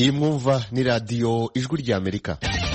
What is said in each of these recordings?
Iyi mwumva ni radiyo ijwi ry'Amerika.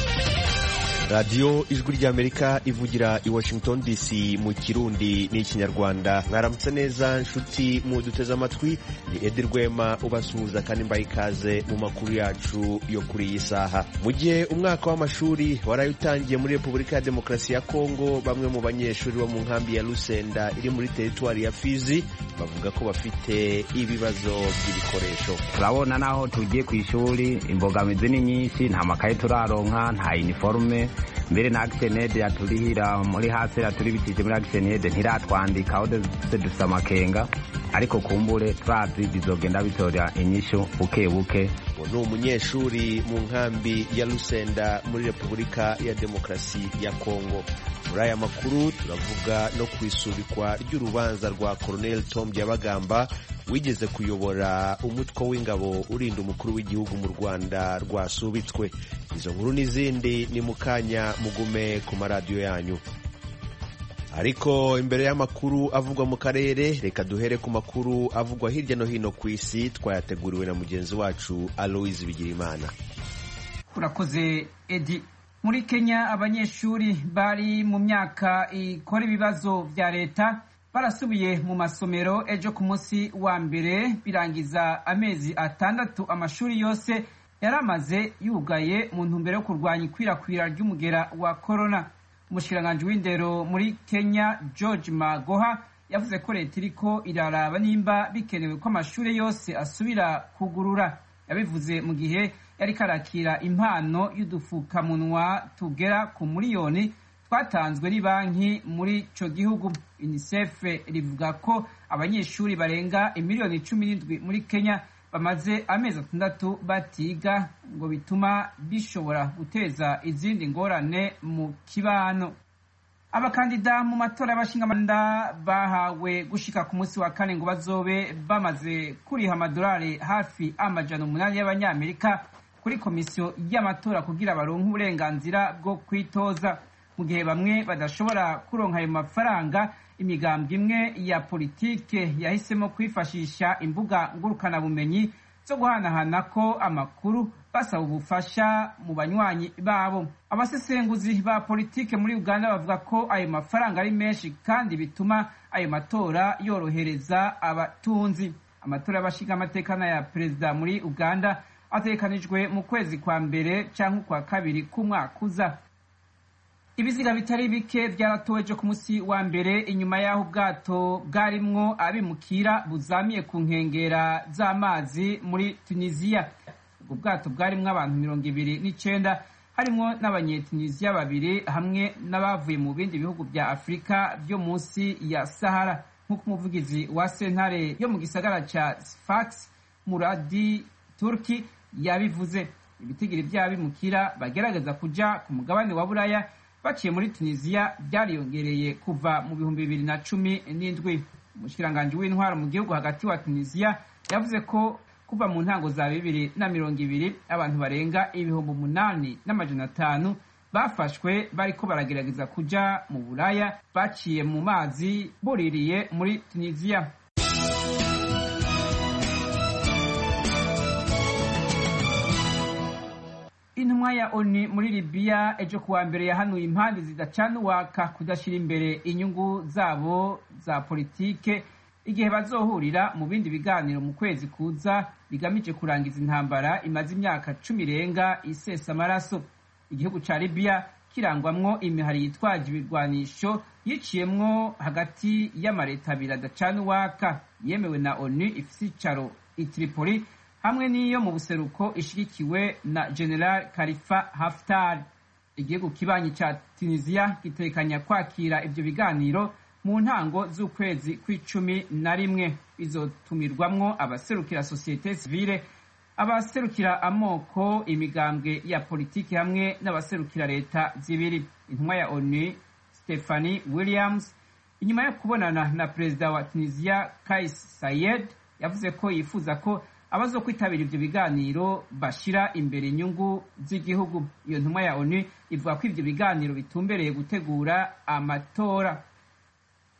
Radiyo ijwi ry'Amerika ivugira i Washington DC mu Kirundi n'ikinyarwanda. Mwaramutse neza nshuti muduteze amatwi, ni Edi Rwema ubasuhuza kandi mbaye ikaze mu makuru yacu yo kuri iyi saha. Mu gihe umwaka w'amashuri waraye utangiye muri Repubulika ya Demokarasi ya Kongo, bamwe mu banyeshuri bo mu nkambi ya Lusenda iri muri teritwari ya Fizi bavuga ko bafite ibibazo by'ibikoresho. Turabona naho tugiye ku ishuri imbogamizi ni nyinshi, nta makaye turaronka, nta uniforme, mbere na Action Aid yaturihira muri hasi yaturibitije muri Action Aid ntiratwandika aho dufite amakenga, ariko kumbure turazi bizogenda bitora inyishu buke buke. Ni umunyeshuri mu nkambi ya Lusenda muri Repubulika ya Demokarasi ya Kongo. Muri aya makuru turavuga no kwisubikwa ry'urubanza rwa Colonel Tom Byabagamba wigeze kuyobora umutwe w'ingabo urinda umukuru w'igihugu mu Rwanda rwasubitswe. Izo nkuru n'izindi ni mukanya mugume ku maradiyo yanyu. Ariko imbere y'amakuru avugwa mu karere, reka duhere ku makuru avugwa hirya no hino ku isi twayateguriwe na mugenzi wacu Aloise Bigirimana. Urakoze Edi. Muri Kenya abanyeshuri bari mu myaka ikora ibibazo vya leta barasubiye mu masomero ejo ku munsi wa mbere, birangiza amezi 6 amashuri yose yaramaze yugaye mu ntumbero yo kurwanya ikwirakwira ry'umugera wa corona. Umushikiranganji w'indero muri Kenya George Magoha yavuze ko leta iriko iraraba nimba bikenewe ko amashuri yose asubira kugurura. Yabivuze mu gihe yari karakira impano y'udufukamunwa tugera ku miliyoni twatanzwe n'ibanki muri ico gihugu. UNICEF rivuga ko abanyeshuri barenga miliyoni 17 muri Kenya bamaze amezi 6 batiga, ngo bituma bishobora guteza izindi ngorane mu kibano. Abakandida mu matora y'abashingamanda bahawe gushika ku munsi wa kane ngo bazobe bamaze kuriha amadolari hafi $800 y'abanyamerika kuri komisiyo y'amatora kugira baronke uburenganzira bwo kwitoza. Mu gihe bamwe badashobora kuronka ayo mafaranga, imigambwe imwe ya politike yahisemo kwifashisha imbuga ngurukana bumenyi zo guhanahana ko amakuru basaba ubufasha mu banywanyi babo. Abasesenguzi ba politike muri Uganda bavuga ko ayo mafaranga ari menshi kandi bituma ayo matora yorohereza abatunzi. Amatora y'abashinga amateka ya perezida muri Uganda atekanijwe mu kwezi kwa mbere canke kwa kabiri k'umwaka uza. Ibiziga bitari bike byaratowe ejo ku munsi wa mbere inyuma y'aho ubwato bwarimwo abimukira buzamiye ku nkengera z'amazi muri Tunisia. Ubwo bwato bwarimwo abantu 29 harimwo n'abanyetunisia 2 hamwe n'abavuye mu bindi bihugu bya Afrika byo munsi ya Sahara, nk'uko umuvugizi wa sentare yo mu gisagara ca Sfax Muradi Turki yabivuze. Ibitigiri by'abimukira bagerageza kuja ku mugabane wa Buraya baciye muri Tunisia byariyongereye kuva mu 2017. Umushikiranganji w'intwaro mu gihugu hagati wa Tunisia yavuze ko kuva mu ntango za 2020 abantu barenga 8,500 bafashwe bariko baragerageza kuja mu Buraya baciye mu mazi buririye muri Tunisia. Intumwa ya ONU muri Libya ejo kuwa mbere yahanuye impande zidacana uwaka kudashira imbere inyungu zabo za politike igihe bazohurira mu bindi biganiro mu kwezi kuza bigamije kurangiza intambara imaze imyaka 10 irenga isesa amaraso. Igihugu ca Libya kirangwamwo imihari yitwaje ibirwanisho yiciyemwo hagati y'amareta abiri adacana uwaka yemewe na ONU ifise icaro i Tripoli hamwe n'iyo mu buseruko ishigikiwe na General Khalifa Haftar. Igihugu kibanyi ca Tunisia gitekanya kwakira ivyo biganiro mu ntango z'ukwezi kw'icumi bizotumirwamwo abaserukira societe civile, abaserukira amoko, imigambwe ya politiki hamwe n'abaserukira leta zibiri. Intumwa ya ONU Stephanie Williams inyuma yo kubonana na perezida wa Tunisia Kais Saied yavuze ko yifuza ko abazokwitabira ivyo biganiro bashira imbere inyungu z'igihugu. Iyo ntumwa ya ONU ivuga ko ivyo biganiro bitumbereye gutegura amatora.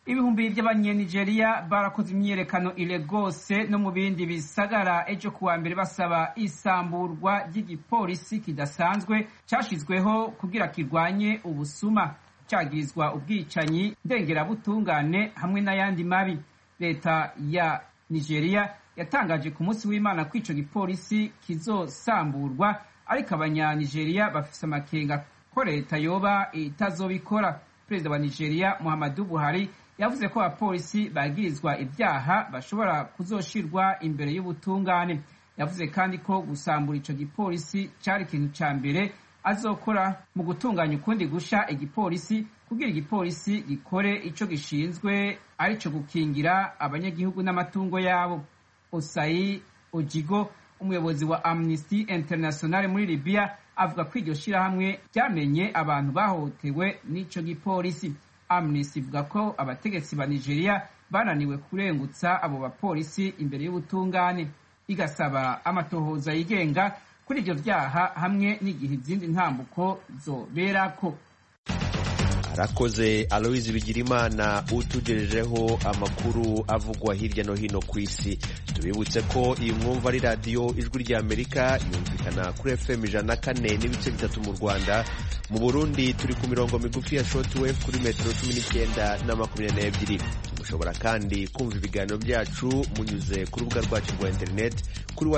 ibihumbi by'abanyenigeria barakoze imyiyerekano i Lagos no mu bindi bisagara ejo kuwa mbere basaba isamburwa ry'igipolisi kidasanzwe cyashizweho kugira kirwanye ubusuma, cyagirizwa ubwicanyi ndengerabutungane hamwe n'ayandi mabi. Leta ya Nigeria yatangaje ku munsi w'Imana ko ico gipolisi kizosamburwa, ariko abanyanigeria bafise amakenga ko leta yoba itazobikora. Perezida wa Nigeria Muhammadu Buhari yavuze ko abapolisi bagirizwa ibyaha bashobora kuzoshirwa imbere y'ubutungane. Yavuze kandi ko gusambura ico gipolisi cari ikintu ca mbere azokora mu gutunganya ukundi gusha igipolisi kugira igipolisi gikore ico gishinzwe arico gukingira abanyagihugu n'amatungo yabo. Osai Ojigo, umuyobozi wa Amnesty International muri Libya, avuga ko iryo shirahamwe ryamenye abantu bahohotewe n'ico gipolisi. Amnesty ivuga ko abategetsi ba Nigeria bananiwe kurengutsa abo bapolisi imbere y'ubutungane, igasaba amatohoza yigenga kuri ivyo vyaha hamwe n'igihe izindi ntambuko zoberako. Arakoze Aloise Bigirimana utugejejeho amakuru avugwa hirya no hino ku isi. Tubibutse ko iyi mwumva ari radiyo Ijwi ry'Amerika, yumvikana kuri FM 104.3 mu Rwanda. Mu Burundi turi ku mirongo migufi ya shortwave kuri metero 19 na 22. Mushobora kandi kumva ibiganiro byacu munyuze ku rubuga rwacu rwa internet kuri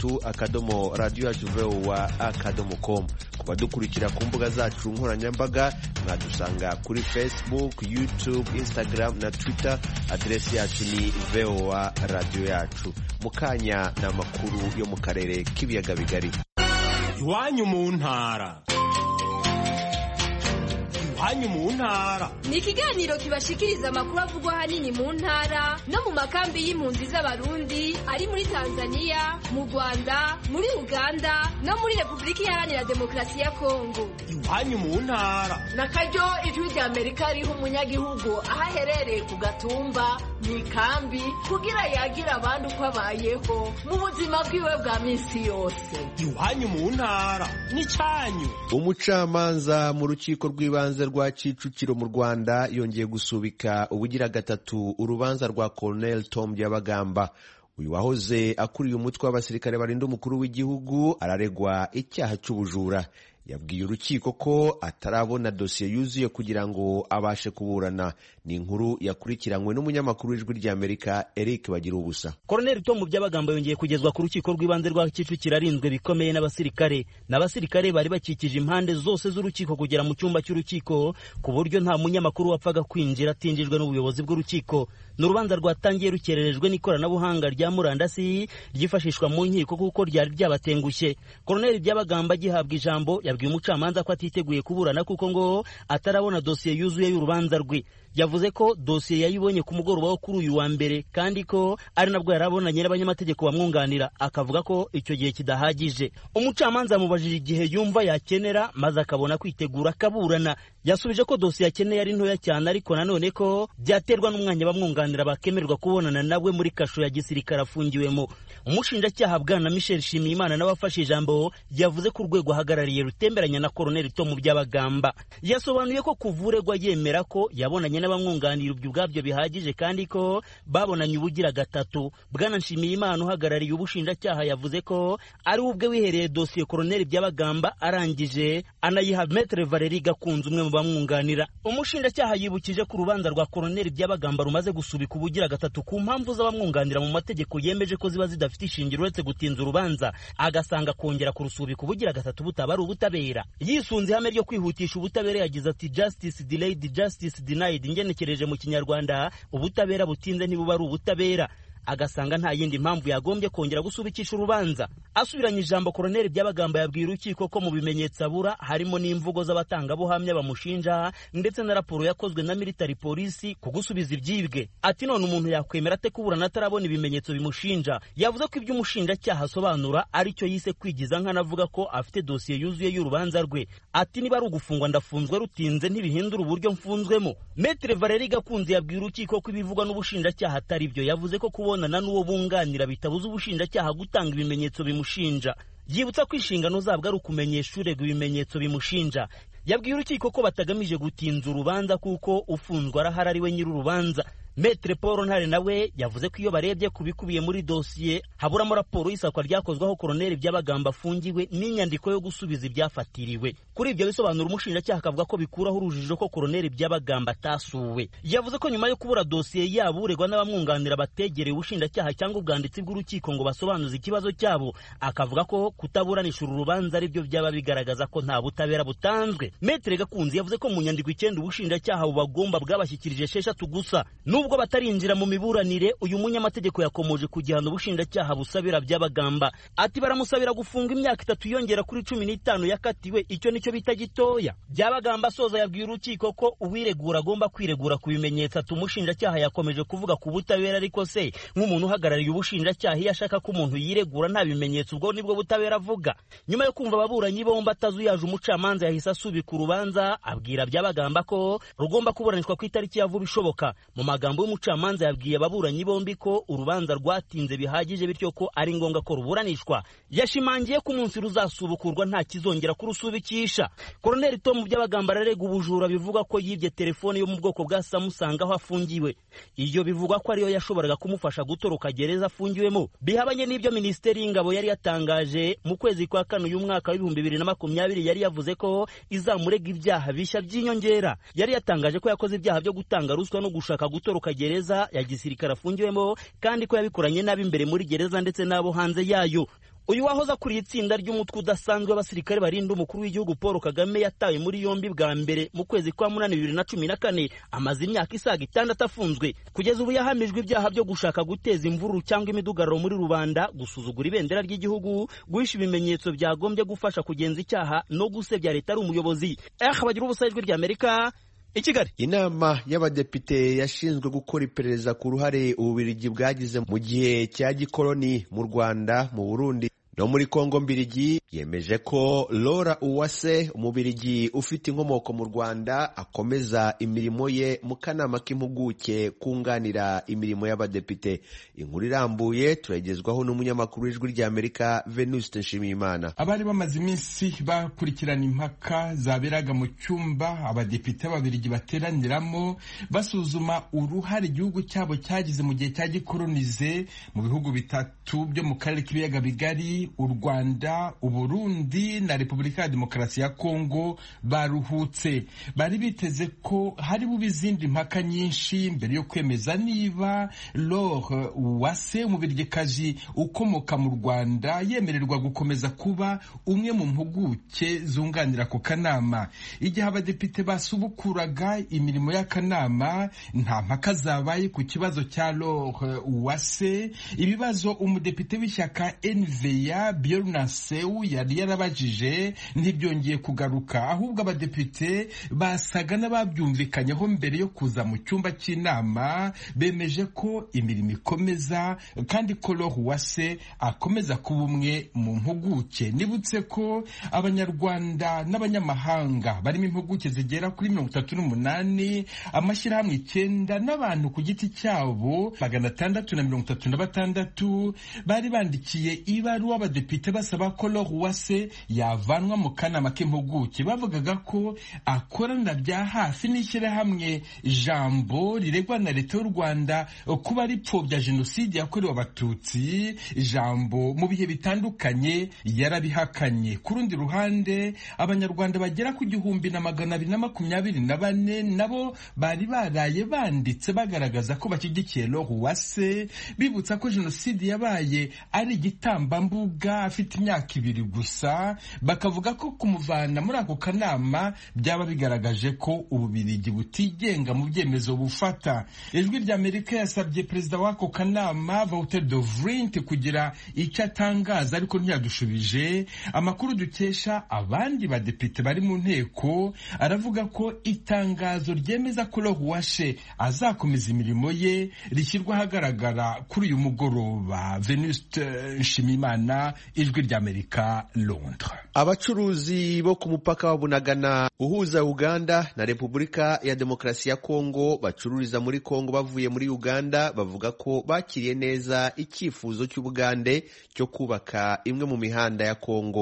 wa@radioyacu.com. Kubadukurikira ku mbuga zacu nkoranyambaga mwadusanga kuri Facebook, YouTube, Instagram na Twitter. Adresi yacu ni VOA Radio Yacu. Mukanya na makuru yo mu karere k'ibiyaga bigari. Iwanyu mu ntara. Iwanyu mu ntara ni ikiganiro kibashikiriza amakuru avugwa hanini mu ntara no mu makambi y'impunzi z'abarundi ari muri Tanzania, mu Rwanda, muri Uganda no muri Repubulika Iharanira Demokarasi ya Kongo. Iwanyu mu ntara nakaryo Ijwi ry'Amerika riha umunyagihugu aho aherereye ku gatumba mu ikambi kugira yagira abandi uko abayeho mu buzima bwiwe bwa minsi yose. Iwanyu mu ntara ni cyanyu. Umucamanza mu rukiko rw'ibanze rwa Kicukiro mu Rwanda yongeye gusubika ubugira gatatu urubanza rwa Colonel Tom Byabagamba. Uyu wahoze akuriye umutwe w'abasirikare barinda umukuru w'igihugu araregwa icyaha cy'ubujura. Yabwiye urukiko ko atarabona dosiye yuzuye kugira ngo abashe kuburana. Ni inkuru yakurikiranywe n'umunyamakuru w'Ijwi ry'Amerika Eric Bagirubusa. Colonel Tom Byabagamba yongeye kugezwa ku rukiko rw'ibanze rwa Kicukiro arinzwe bikomeye n'abasirikare bari bakikije impande zose z'urukiko kugera mu cyumba cy'urukiko ku buryo nta munyamakuru wapfaga kwinjira atinjijwe n'ubuyobozi bw'urukiko. N'urubanza rwatangiye rukererejwe n'ikoranabuhanga rya murandasi ryifashishwa mu nkiko kuko ryari ryabatengushye. Colonel Byabagamba gihabwa ijambo yabwiye umucamanza ko atiteguye kuburana kuko ngo atarabona dosiye yuzuye y'urubanza rwe. Yavuze ko dosiye yayibonye ku mugoroba wo kuri uyu wa mbere kandi ko ari nabwo yarabonanye n'abanyamategeko bamwunganira, akavuga ko icyo gihe kidahagije. Umucamanza amubajije igihe yumva yakenera maze akabona kwitegura akaburana. Yasubije ko dosiye akeneye ari ntoya cyane, ariko nanone ko byaterwa n'umwanya bamwunganira bakemererwa kubonana nawe muri kasho ya gisirikare afungiwemo. Umushinjacyaha Bwana Michel Shimiyimana n'abafashe ijambo yavuze ko urwego ahagarariye rutemberanya na Colonel Tom Byabagamba. Yasobanuye ko kuvuregwa yemera ko yabonanye n'abamwunganira ibyo ubwabyo bihagije kandi ko babonanye ubugira gatatu. Bwana Nshimiyimana uhagarariye ubushinjacyaha yavuze ko ari ubwe wihereye dosiye Colonel Byabagamba arangije anayiha Maître Valérie Gakunze umwe mu bamwunganira. Umushinjacyaha yibukije ko urubanza rwa Colonel Byabagamba rumaze gusubika ubugira gatatu ku mpamvu z'abamwunganira mu mategeko yemeje ko ziba zidafite ishingiro uretse gutinza urubanza, agasanga kongera kurusubika ubugira gatatu butaba ari ubutabera. Yisunze ihame ryo kwihutisha ubutabera yagize ati justice delayed, justice denied. Ingenekereje mu Kinyarwanda ubutabera butinze ntibuba ari ubutabera. Agasanga nta yindi mpamvu yagombye kongera gusubikisha urubanza. Asubiranye ijambo, Colonel Byabagamba yabwiye urukiko ko mu bimenyetso abura harimo n'imvugo z'abatangabuhamya bamushinja ndetse na raporo yakozwe na military police ku gusubiza ibyibwe. Ati none umuntu yakwemera ate kuburana atarabona ibimenyetso bimushinja? Yavuze ko ibyo umushinjacyaha asobanura ari cyo yise kwigiza nkanavuga ko afite dosiye yuzuye y'urubanza rwe. Ati niba ari ugufungwa ndafunzwe rutinze ntibihindura uburyo mfunzwemo. Maître Valérie Gakunze yabwiye urukiko ko ibivugwa n'ubushinjacyaha atari byo. Yavuze ko kubonana n'uwo bunganira bitabuza ubushinjacyaha gutanga ibimenyetso bimushinja. Yibutsa ko inshingano zabwo ari ukumenyesha urega ibimenyetso bimushinja. yabwiye urukiko ko batagamije gutinza urubanza kuko ufunzwe arahari ari we nyir'urubanza. Maître Paul Ntare nawe yavuze ko iyo barebye kubikubiye muri dosiye haburamo raporo y'isakwa ryakozweho Colonel Byabagamba afungiwe n'inyandiko yo gusubiza ibyafatiriwe. Kuri ibyo bisobanura umushinjacyaha akavuga ko bikuraho urujijo ko Colonel Byabagamba atasuwe. Yavuze ko nyuma yo kubura dosiye yabo uregwa n'abamwunganira bategereye ubushinjacyaha cyangwa ubwanditsi bw'urukiko ngo basobanuze ikibazo cyabo, akavuga ko kutaburanisha uru rubanza ari byo byaba bigaragaza ko nta butabera butanzwe. Maître Gakunzi yavuze ko mu nyandiko 9 ubushinjacyaha bubagomba bwabashyikirije 6 gusa. Nubwo batarinjira mu miburanire, uyu munyamategeko yakomoje ku gihano ubushinjacyaha busabira Byabagamba. Ati baramusabira gufunga imyaka 3 yongera kuri 15 yakatiwe, icyo nicyo bita gitoya. Byabagamba asoza yabwiye urukiko ko uwiregura agomba kwiregura ku bimenyetso. Ati umushinjacyaha yakomeje kuvuga ku butabera, ariko se nk'umuntu uhagarariye ubushinjacyaha iyo ashaka ko umuntu yiregura nta bimenyetso, ubwo nibwo butabera avuga. Nyuma yo kumva ababuranyi bombi atazuyaje, umucamanza yahise asubika urubanza abwira Byabagamba ko rugomba kuburanishwa ku itariki ya vuba ishoboka. Mu magambo y'umucamanza yabwiye ababuranyi bombi ko urubanza rwatinze bihagije, bityo ko ari ngombwa ko ruburanishwa. Yashimangiye ko umunsi ruzasubukurwa nta kizongera kurusubikisha. Colonel Tom Byabagamba ararega ubujura, bivuga ko yibye telefone yo mu bwoko bwa Samsung aho afungiwe. Iyo bivugwa ko ariyo yashoboraga kumufasha gutoroka gereza afungiwemo. Bihabanye n'ibyo Minisiteri y'Ingabo yari yatangaje mu kwezi kwa kane uyu mwaka w'2020 yari yavuze ko izamurega ibyaha bishya by'inyongera. Yari yatangaje ko yakoze ibyaha byo gutanga ruswa no gushaka gutoroka gereza ya gisirikare afungiwemo, kandi ko yabikoranye nabi imbere muri gereza ndetse n'abo hanze yayo. Uyu wahoza kuri itsinda ry'umutwe udasanzwe abasirikare barinda umukuru w'igihugu Paul Kagame yatawe muri yombi bwa mbere mu kwezi kwa munani 2014, amaze imyaka isaga 6 afunzwe. Kugeza ubu yahamijwe ibyaha byo gushaka guteza imvururu cyangwa imidugararo muri rubanda, gusuzugura ibendera ry'igihugu, guhisha ibimenyetso byagombye gufasha kugenza icyaha no gusebya leta ari umuyobozi. Bagira ubusa ijwi ry'Amerika i Kigali. Inama y'abadepite yashinzwe gukora iperereza ku ruhare Ububiligi bwagize mu gihe cya gikoloni mu Rwanda, mu Burundi no muri Kongo mbirigi, yemeje ko Laura Uwase, Umubiligi ufite inkomoko mu Rwanda, akomeza imirimo ye mu kanama k'impuguke kunganira imirimo y'abadepite. Inkuru irambuye turagezwaho n'umunyamakuru w'ijwi ry'Amerika Venuste Nshimiyimana. Abari bamaze iminsi bakurikirana impaka zaberaga mu cyumba abadepite b'Ababiligi bateraniramo basuzuma uruhare igihugu cyabo cyagize mu gihe cya gikolonize mu bihugu bitatu byo mu karere k'ibiyaga bigari, u Rwanda, Uburundi na Repubulika ya Demokarasi ya Kongo, baruhutse. Bari biteze ko hari bube izindi mpaka nyinshi mbere yo kwemeza niba Laure Uwase, Umubiligi ukomoka mu Rwanda, yemererwa gukomeza kuba umwe mu mpuguke zunganira ku kanama. Igihe abadepite basubukuraga imirimo y'akanama, nta mpaka zabaye ku kibazo cya Laure Uwase. Ibibazo umudepite w'ishyaka NVA Byornaseu yari yarabajije ntibyongeye kugaruka, ahubwo abadepite basaga n'ababyumvikanyeho mbere yo kuza mu cyumba cy'inama. Bemeje ko imirimo ikomeza kandi ko Laure Uwase akomeza kuba umwe mu mpuguke. Nibutse ko abanyarwanda n'abanyamahanga barimo impuguke zigera kuri 38, amashyirahamwe 9 n'abantu ku giti cyabo 636 bari bandikiye ibaruwa abadepite basaba ko Laure Uwase yavanwa mu kanama k'impuguke. Bavugaga ko akorana bya hafi n'ishyirahamwe Jambo riregwa na leta y'u Rwanda kuba ripfobya jenoside yakorewe Abatutsi. Jambo mu bihe bitandukanye yarabihakanye. Ku rundi ruhande, abanyarwanda bagera ku 1224 nabo bari baraye banditse bagaragaza ko bashyigikiye Laure Uwase, bibutsa ko jenoside yabaye ari igitambambuga afite imyaka 2 gusa. Bakavuga ko kumuvana muri ako kanama byaba bigaragaje ko Ububiligi butigenga mu byemezo bufata. Ijwi ry'Amerika yasabye perezida w'ako kanama Wouter de Vrint kugira icyo atangaza, ariko ntiyadushubije. Amakuru dukesha abandi badepite bari mu nteko aravuga ko itangazo ryemeza ko Laure Uwase azakomeza imirimo ye rishyirwa ahagaragara kuri uyu mugoroba. Venuste Nshimiyimana, ijwi ry'Amerika, Londres. Abacuruzi bo ku mupaka wa Bunagana uhuza Uganda na Repubulika ya Demokarasi ya Kongo bacururiza muri Kongo bavuye muri Uganda bavuga ko bakiriye neza icyifuzo cy'Ubugande cyo kubaka imwe mu mihanda ya Kongo.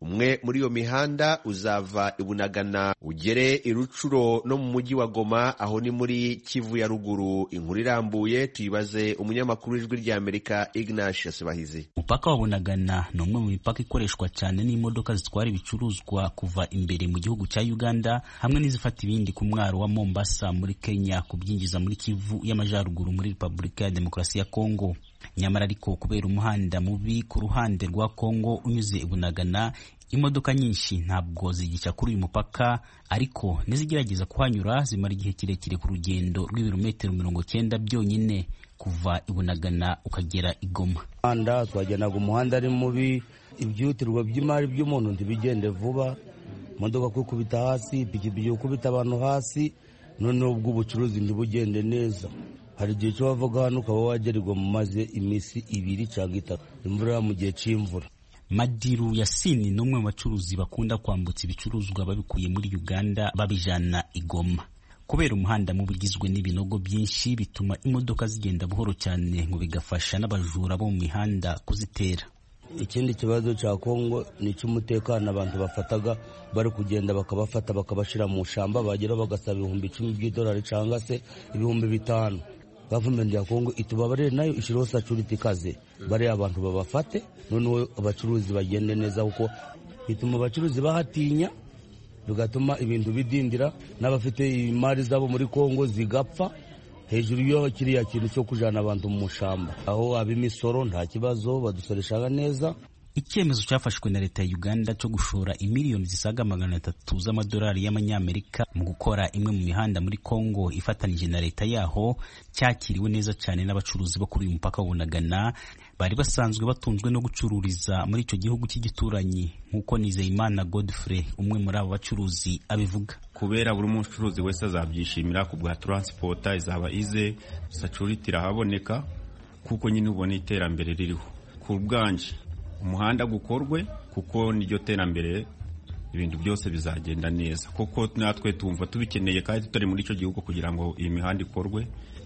umwe muri iyo mihanda uzava i Bunagana ugere i Rucuro no mu mujyi wa Goma, aho ni muri Kivu ya ruguru. Inkuru irambuye tuyibaze umunyamakuru w'Ijwi ry'Amerika Ignatius Bahizi. Umupaka wa Bunagana ni umwe mu mipaka ikoreshwa cyane n'imodoka zitwara ibicuruzwa kuva imbere mu gihugu cya Uganda hamwe n'izifata ibindi ku mwaro wa Mombasa muri Kenya kubyinjiza muri Kivu y'Amajyaruguru muri Repubulika ya Demokarasi ya Kongo. Nyamara ariko kubera umuhanda mubi ku ruhande rwa Kongo unyuze i Bunagana, imodoka nyinshi ntabwo zigica kuri uyu mupaka, ariko nizigerageza kuhanyura zimara igihe kirekire ku rugendo rw'ibirometero 90 byonyine kuva i Bunagana ukagera i Goma. Twagendaga umuhanda ari mubi, ibyihutirwa by'imari by'umuntu ntibigende vuba, imodoka kwikubita hasi, ipikipiki gukubita abantu hasi, noneho ubw'ubucuruzi ntibugende neza. Hari igihe cyo bavuga hano ukaba wagererwa mu maze iminsi 2 cyangwa 3 imvura mu gihe cy'imvura. Madiru Yasini ni umwe mu bacuruzi bakunda kwambutsa ibicuruzwa babikuye muri Uganda babijana i Goma. Kubera umuhanda mubi ugizwe n'ibinogo byinshi bituma imodoka zigenda buhoro cyane, ngo bigafasha n'abajura bo mu mihanda kuzitera. Ikindi kibazo cya Kongo ni cy'umutekano, abantu bafataga bari kugenda bakabafata bakabashira mu shamba, bagera bagasaba $10,000 by'idolari cyangwa se $5,000. Government ya Kongo itubabarire nayo ishiraho security kaze bari abantu babafate, noneho abacuruzi bagende neza, kuko bituma abacuruzi bahatinya, bigatuma ibintu bidindira, n'abafite imari zabo muri Kongo zigapfa hejuru yo kiriya kintu cyo kujana abantu mu shamba. Aho abimisoro nta kibazo badusoreshaga neza. Icyemezo cyafashwe na leta ya Uganda cyo gushora imiliyoni zisaga 300 z'amadolari y'amanyamerika mu gukora imwe mu mihanda muri Kongo ifatanije na leta yaho cyakiriwe neza cyane n'abacuruzi bo kuri uyu mupaka wa Bunagana bari basanzwe batunzwe no gucururiza muri icyo gihugu cy'igituranyi, nk'uko Nizeyimana Godfrey umwe muri abo bacuruzi abivuga. Kubera buri mucuruzi wese azabyishimira ku bwa transport izaba ize, security irahaboneka, kuko nyine ubona iterambere ririho. Ku bwanje umuhanda gukorwe, kuko niryo terambere, ibintu byose bizagenda neza, kuko natwe tumva tubikeneye kandi tutari muri icyo gihugu kugira ngo iyi mihanda ikorwe.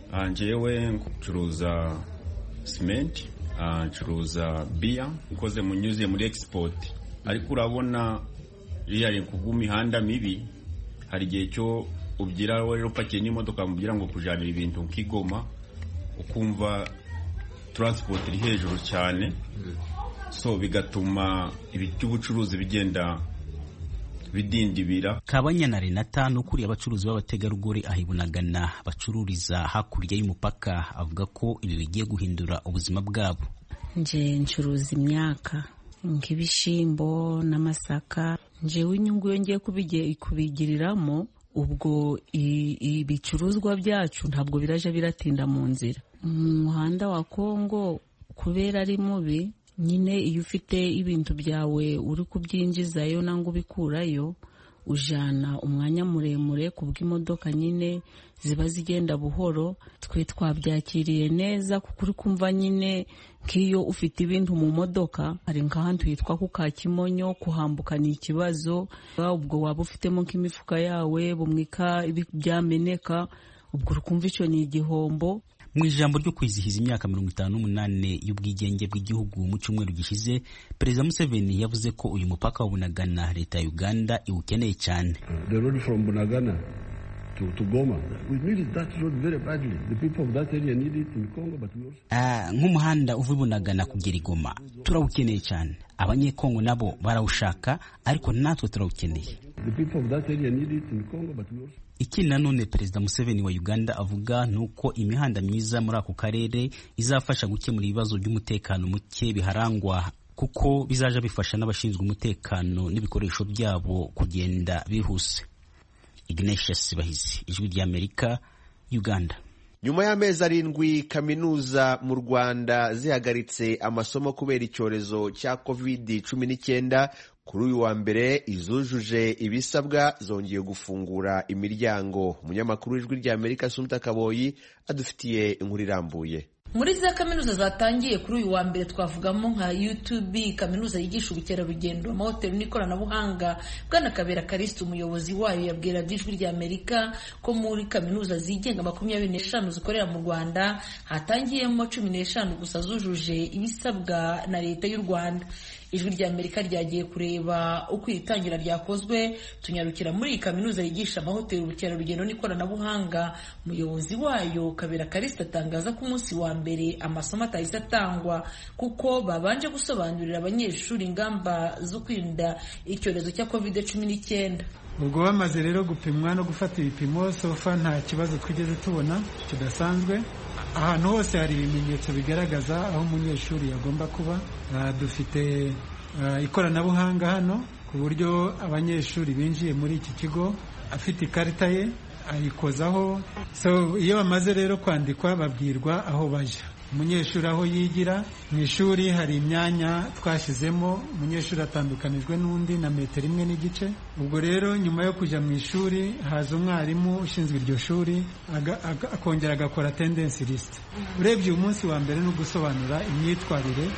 Anjewe ncuruza cement, ncuruza beer ikoze munyuze muri export, ariko urabona iriya kubw'imihanda mibi, hari igihe cyo ubyira rero pakiye n'imodoka mubyira ngo kujanira ibintu nk'Igoma, ukumva transport iri hejuru cyane, so bigatuma iby'ubucuruzi bigenda bidindibira. Kabanya Renata n'ukuriye abacuruzi b'abategarugori aho i Bunagana bacururiza hakurya y'umupaka avuga ko ibi bigiye guhindura ubuzima bwabo. Nje ncuruza imyaka nk'ibishimbo n'amasaka, njewe inyungu yongeye kubigiriramo, ubwo ibicuruzwa byacu ntabwo biraje biratinda mu nzira. Umuhanda wa Kongo kubera ari mubi, nyine iyo ufite ibintu byawe uri kubyinjizayo nangwa ubikurayo, ujana umwanya muremure kubw'imodoka nyine ziba zigenda buhoro. Twe twabyakiriye neza, kuko uri kumva nyine nk'iyo ufite ibintu mu modoka, hari nk'ahantu hitwa ku Kakimonyo, kuhambuka ni ikibazo. Ubwo waba ufitemo nk'imifuka yawe bumwika byameneka, ubwo urukumva icyo ni igihombo. Mu ijambo ryo kwizihiza imyaka 58 y'ubwigenge bw'igihugu mu cyumweru gishize, Perezida Museveni yavuze ko uyu mupaka wa Bunagana leta ya Uganda iwukeneye cyane. The road from Bunagana to Goma, we needed that road very badly. The people of that area need it in Congo, but we also nk'umuhanda uva Bunagana kugera Goma turawukeneye cyane. Abanyekongo nabo barawushaka, ariko natwe turawukeneye. The people of that area need it in Congo, but we also. Ikindi nanone Perezida Museveni wa Uganda avuga nuko imihanda myiza muri ako karere izafasha gukemura ibibazo by'umutekano muke biharangwa, kuko bizaje bifasha n'abashinzwe umutekano n'ibikoresho byabo kugenda bihuse. Ignatius Bahizi, Ijwi ry'Amerika, Uganda. Nyuma y'amezi 7 kaminuza mu Rwanda zihagaritse amasomo kubera icyorezo cya COVID-19, kuri uyu wa mbere izujuje ibisabwa zongeye gufungura imiryango. Umunyamakuru w'Ijwi ry'Amerika Sumta Kaboyi adufitiye inkuru irambuye. Muri za kaminuza zatangiye kuri uyu wa mbere twavugamo nka UTB, kaminuza yigisha ubukerarugendo, amahoteli n'ikoranabuhanga. Bwana Kabera Kristo umuyobozi wayo yabwira Ijwi ry'Amerika ko muri kaminuza zigenga 25 zikorera mu Rwanda hatangiyemo 15 gusa zujuje ibisabwa na leta y'u Rwanda. Ijwi rya Amerika ryagiye kureba uko iri tangira ryakozwe, tunyarukira muri iyi kaminuza yigisha amahoteli, ubukerarugendo n'ikoranabuhanga. Umuyobozi wayo Kabera Karista atangaza ko umunsi wa mbere amasomo atahise atangwa kuko babanje gusobanurira abanyeshuri ingamba zo kwirinda icyorezo cya COVID-19. Ubwo bamaze rero gupimwa no gufata ibipimo, sofa nta kibazo twigeze tubona kidasanzwe. Ahantu hose hari ibimenyetso bigaragaza aho umunyeshuri yagomba kuba. Dufite ikoranabuhanga hano ku buryo abanyeshuri binjiye muri iki kigo afite ikarita ye ayikozaho. So iyo bamaze rero kwandikwa babwirwa aho bajya. Umunyeshuri aho yigira mu ishuri hari imyanya twashyizemo, umunyeshuri atandukanijwe n'undi na metero 1 n'igice. Ubwo rero nyuma yo kujya mu ishuri haza umwarimu ushinzwe iryo shuri akongera agakora attendance list. Urebye umunsi wa mbere no gusobanura imyitwarire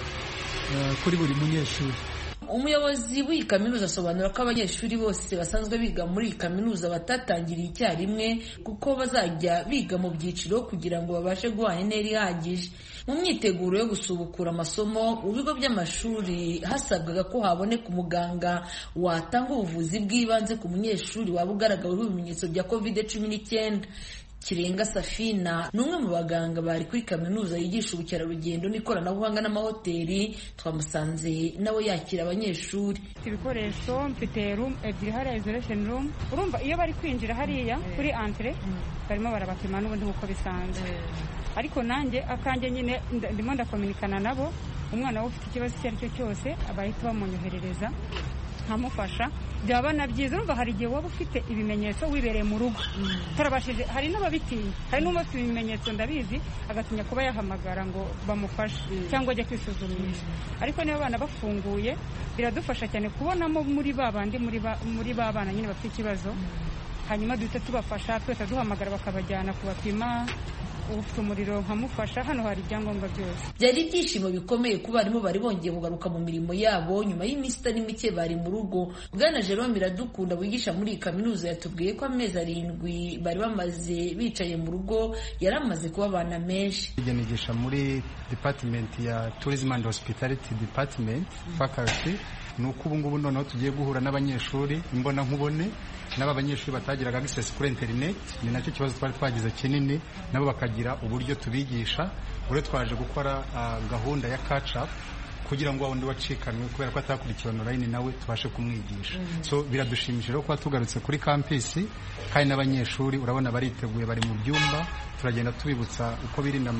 kuri buri munyeshuri. Umuyobozi w'iyi kaminuza asobanura ko abanyeshuri bose basanzwe biga muri iyi kaminuza batatangiriye icyarimwe kuko bazajya biga mu byiciro kugira ngo babashe guhana intera ihagije. Mu myiteguro yo gusubukura amasomo mu bigo by'amashuri hasabwaga ko haboneka umuganga watanga ubuvuzi bw'ibanze ku munyeshuri waba ugaragaweho ibimenyetso bya COVID-19. Kirenga Safina ni umwe mu baganga bari kuri kaminuza yigisha ubukerarugendo n'ikoranabuhanga n'amahoteli. Twamusanze nawe yakira abanyeshuri. Ibikoresho mfite room ebyiri hariya, isolation room. Urumva iyo bari kwinjira hariya kuri entrée barimo barabapima n'ubundi nk'uko bisanzwe, ariko nanjye akanjye nyine ndimo ndakominikana nabo. Umwana we ufite ikibazo icyo ari cyo cyose abahita bamunyoherereza nkamufasha. Byaba na byiza, urumva hari igihe waba ufite ibimenyetso wibereye mu rugo tarabashije, hari n'ababitinya, hari n'umufite ibimenyetso ndabizi agatinya kuba yahamagara ngo bamufashe cyangwa ajya kwisuzumisha. Ariko niba abana bafunguye biradufasha cyane kubonamo muri babandi muri babana nyine bafite ikibazo, hanyuma duhita tubafasha, twese duhamagara bakabajyana kubapima. Ufite umuriro nkamufasha, hano hari ibyangombwa byose. Byari ibyishimo bikomeye ku barimu bari bongeye kugaruka mu mirimo yabo nyuma y'iminsi itari mike bari mu rugo. Bwana Jerome Iradukunda wigisha muri iyi kaminuza yatubwiye ko amezi 7 bari bamaze bicaye mu rugo yari amaze kuba abana menshi. Nigisha muri department ya Tourism and Hospitality department faculty. Nuko ubu ngubu noneho tugiye guhura n'abanyeshuri imbona nkubone, n'aba banyeshuri batagiraga access kuri internet. Ni nacyo kibazo twari twagize kinini, nabo bakagira uburyo tubigisha. Ure twaje gukora gahunda ya catch up kugira ngo wundi wacikanwe kubera ko atakurikiwe online nawe tubashe kumwigisha. So biradushimishije ko tugarutse kuri campus, kandi n'abanyeshuri urabona bariteguye, bari mu byumba. Turagenda tubibutsa uko birinda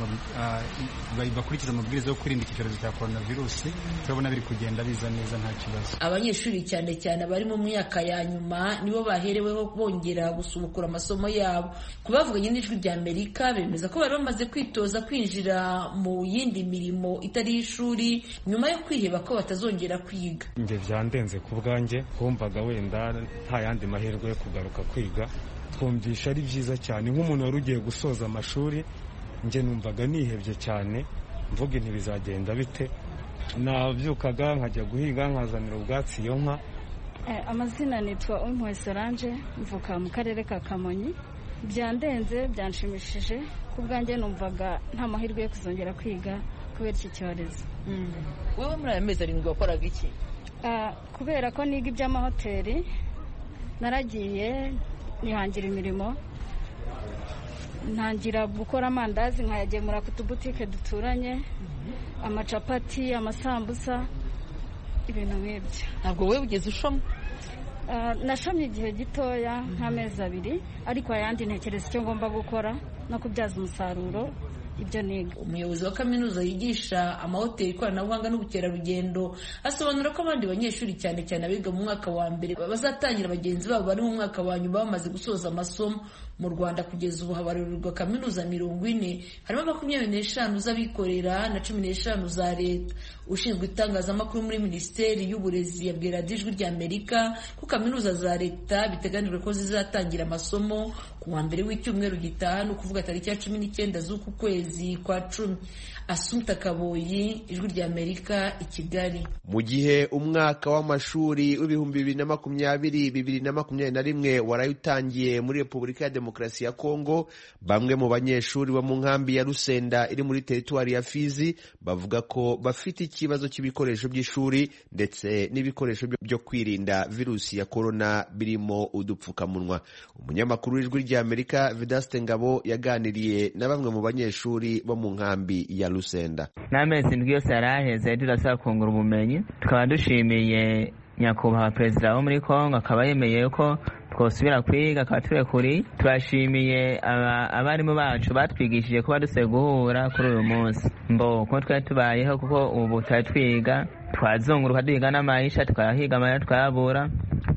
bakurikiza amabwiriza yo kwirinda icyorezo cya coronavirus. Turabona biri kugenda biza neza nta kibazo. Abanyeshuri cyane cyane bari mu myaka ya nyuma nibo bahereweho bongera gusubukura amasomo yabo. Kubavuganye n'Ijwi rya Amerika bemeza ko bari bamaze kwitoza kwinjira mu yindi mirimo itari ishuri nyuma yo kwiheba ko batazongera kwiga. Nge byandenze ku bwanjye, kumvaga wenda nta yandi mahirwe yo kugaruka kwiga. Twumvisha ari byiza cyane, nk'umuntu wari ugiye gusoza amashuri nge numvaga nihebye cyane, mvuga nti bizagenda bite. Nabyukaga nkajya guhiga nkazanira ubwatsi iyo nka. Amazina nitwa Umwe Solange, mvuka mu karere ka Kamonyi. Byandenze, byanshimishije, ku bwanjye numvaga nta mahirwe yo kuzongera kwiga kubera iki cyorezo. Wewe muri aya mezi 7 wakoraga iki? Kubera ko niga iby'amahoteli naragiye nihangira imirimo, ntangira gukora amandazi nkayagemura ku tubutike duturanye, amacapati, amasambusa, ibintu nk'ibyo. Ntabwo wewe ugeze ushoma? Nashomye igihe gitoya nk'amezi 2, ariko ayandi ntekereza icyo ngomba gukora no kubyaza umusaruro ibyo niga. Umuyobozi wa kaminuza yigisha amahoteli, ikoranabuhanga n'ubukerarugendo asobanura ko abandi banyeshuri cyane cyane abiga mu mwaka wa mbere bazatangira bagenzi babo bari mu mwaka wa nyuma bamaze gusoza amasomo. Mu Rwanda kugeza ubu habarurirwa kaminuza 40, harimo 25 z'abikorera na 15 za leta. Ushinzwe itangazamakuru muri Minisiteri y'Uburezi yabwira Ijwi rya Amerika ko kaminuza za leta biteganijwe ko zizatangira amasomo ku wa mbere w'icyumweru gitaha, no kuvuga tariki ya 19 z'uku kwezi. kwezi kwa 10. Assumpta Kaboyi, Ijwi ry'Amerika, i Kigali. Mu gihe umwaka w'amashuri w'ibihumbi 2020-2021 warayitangiye muri Repubulika ya Demokarasi ya Kongo, bamwe mu banyeshuri bo mu nkambi ya Lusenda iri muri teritwari ya Fizi bavuga ko bafite ikibazo cy'ibikoresho by'ishuri ndetse n'ibikoresho byo kwirinda virusi ya corona birimo udupfukamunwa. Umunyamakuru w'Ijwi ry'Amerika Vedaste Ngabo yaganiriye na bamwe mu banyeshuri bo mu nkambi ya Lusenda. N'amezi ndwi yose yaraheze turasaba kungura ubumenyi, tukaba dushimiye nyakubahwa perezida wo muri Kongo akaba yemeye ko twosubira kwiga akaba turekuri. Turashimiye abarimu bacu batwigishije kuba duse guhura kuri uyu munsi ko twari tubayeho, kuko ubu twari twiga twazunguruka duhiga n'amahisha tukahiga amaya twayabura,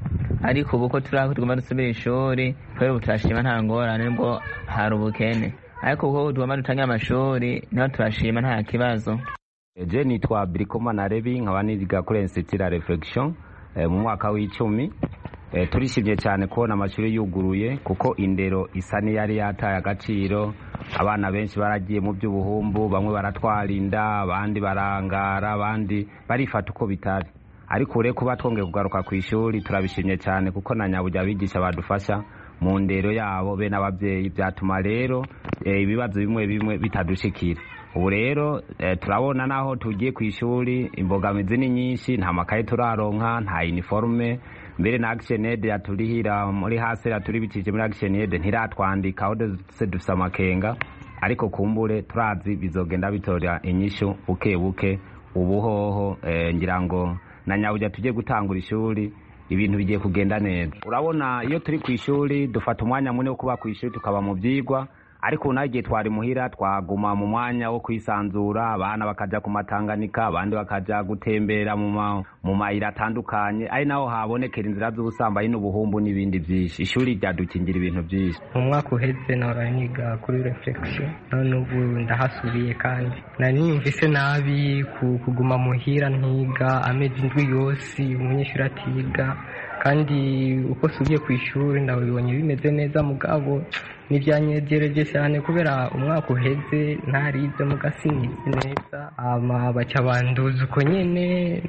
ariko ubu ko turaho tugomba dusubira ishuri kubera ubu turashima nta ngorane nubwo hari ubukene, ariko uko tugomba dutangira amashuri niho turashima nta kibazo. Je nitwa Brikoma Narebi, nkaba niga kuri Institut la Reflexion mu mwaka w'10. Turishimye cyane kubona amashuri yuguruye kuko indero isa n'iyari yataye agaciro. Abana benshi baragiye mu by'ubuhumbu, bamwe baratwarinda, abandi barangara, abandi barifata uko bitari. Ariko ure kuba twongeye kugaruka ku ishuri turabishimye cyane kuko na nyabujya abigisha badufasha mu ndero yabo be n'ababyeyi, byatuma rero ibibazo bimwe bitadushikira. Ubu rero turabona naho tugiye ku ishuri imbogamizi ni nyinshi, nta makaye turaronka, nta uniforme, mbere na Action Aid yaturihira muri hasi yaturi bitije muri Action Aid ntiratwandika aho dufite amakenga, ariko kumbure turazi bizogenda bitora inyishu buke ubuhoho. Ngira ngo na nyabujya tugiye gutangura ishuri ibintu bigiye kugenda neza. Urabona iyo turi ku ishuri dufata umwanya munini wo kuba ku ishuri tukaba mu byigwa, ariko nagiye twari muhira twaguma mu mwanya wo kwisanzura, abana bakaja ku matanganika, abandi bakaja gutembera mu mayira atandukanye, ari naho habonekera inzira z'ubusambanyi n'ubuhumbu n'ibindi byinshi. Ishuri ryadukingira ibintu byinshi. Mu mwaka uheze nahora niga kuri Reflexion, none ubu ndahasubiye kandi nari nimvise nabi kuguma muhira ntiga amezi indwi yose umunyeshuri atiga, kandi uko subiye ku ishuri ndabibonye bimeze neza, mugabo nibyanyegereje cyane kubera umwaka uheze ntarize mugasize neza, baca banduza uko nyene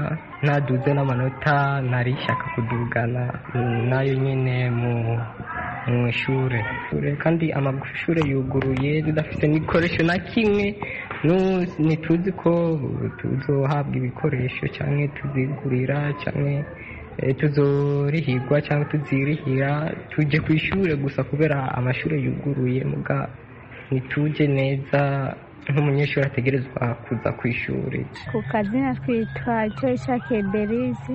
naduze n'amanota narishaka kudugana nayo nyene mu ishure, kandi amashuri yuguruye tudafite n'ibikoresho na kimwe. Ntituzi ko tuzohabwa ibikoresho cyangwa tuzigurira cyangwa tuzorihirwa cyangwa tuzirihira tuje ku ishuri gusa kubera amashuri yuguruye, muga nituje neza nk'umunyeshuri ategerezwa kuza ku ishuri. Ku kazina twitwa Joyce Berize,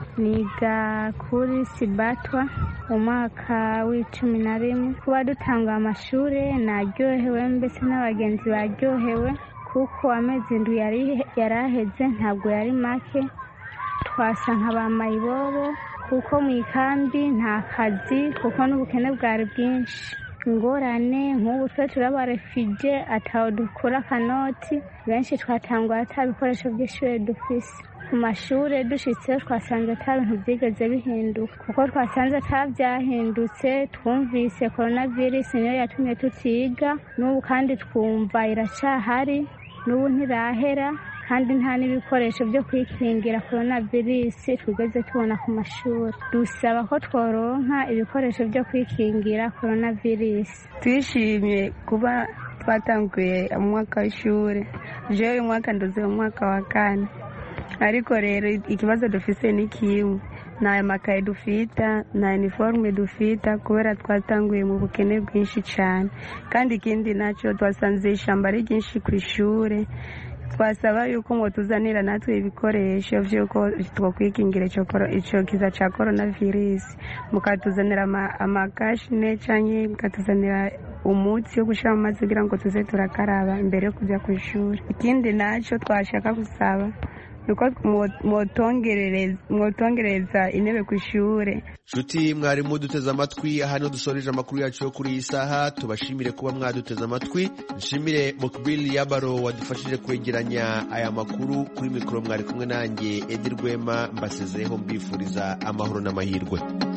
niga kuri Sibatwa mu mwaka w'11. Kuba dutanga amashuri naryohewe, mbese n'abagenzi baryohewe kuko amezi indwi yaraheze ntabwo yari make. Twasa nk'abamayibobo kuko mu ikambi nta kazi kuko n'ubukene bwari bwinshi. Ingorane nk'ubu twe turabarefije ataho dukura akanoti, benshi twatangwa ata bikoresho by'ishuri dufise. Ku mashuri dushitseyo twasanze ata bintu byigeze bihinduka kuko twasanze atabyahindutse. Twumvise coronavirus niyo yatumye tutiga, n'ubu kandi twumva iracahari, n'ubu ntirahera, kandi nta n'ibikoresho byo kwikingira coronavirus twigeze tubona ku mashuri. Dusaba ko tworonka ibikoresho byo kwikingira coronavirus. Twishimiye kuba twatanguye umwaka w'ishuri. Jewe uyu mwaka nduze mu mwaka wa 4, ariko rero ikibazo dufise ni kimwe, nta makaye dufita, nta uniforme dufita kubera twatanguye mu bukene bwinshi cyane, kandi ikindi nacyo twasanze ishamba ari ryinshi ku ishuri. Twasaba yuko ngo tuzanira natwe ibikoresho by'uko twokwikingira icyo kiza cya coronavirus, mukatuzanira amakashine cyangwa mukatuzanira umutsi wo gushyira mu mazi kugira ngo tuze turakaraba imbere yo kujya ku ishuri. Ikindi nacyo twashaka gusaba nuko mwotongereza intebe ku ishuri. Nshuti mwarimu duteze amatwi, hano dusoreje amakuru yacu yo kuri iyi saha. Tubashimire kuba mwaduteze amatwi. Nshimire Mokbili Yabaro wadufashije kwegeranya aya makuru. Kuri mikoro mwari kumwe nanjye Edi Rwema, mbasezeho mbifuriza amahoro n'amahirwe.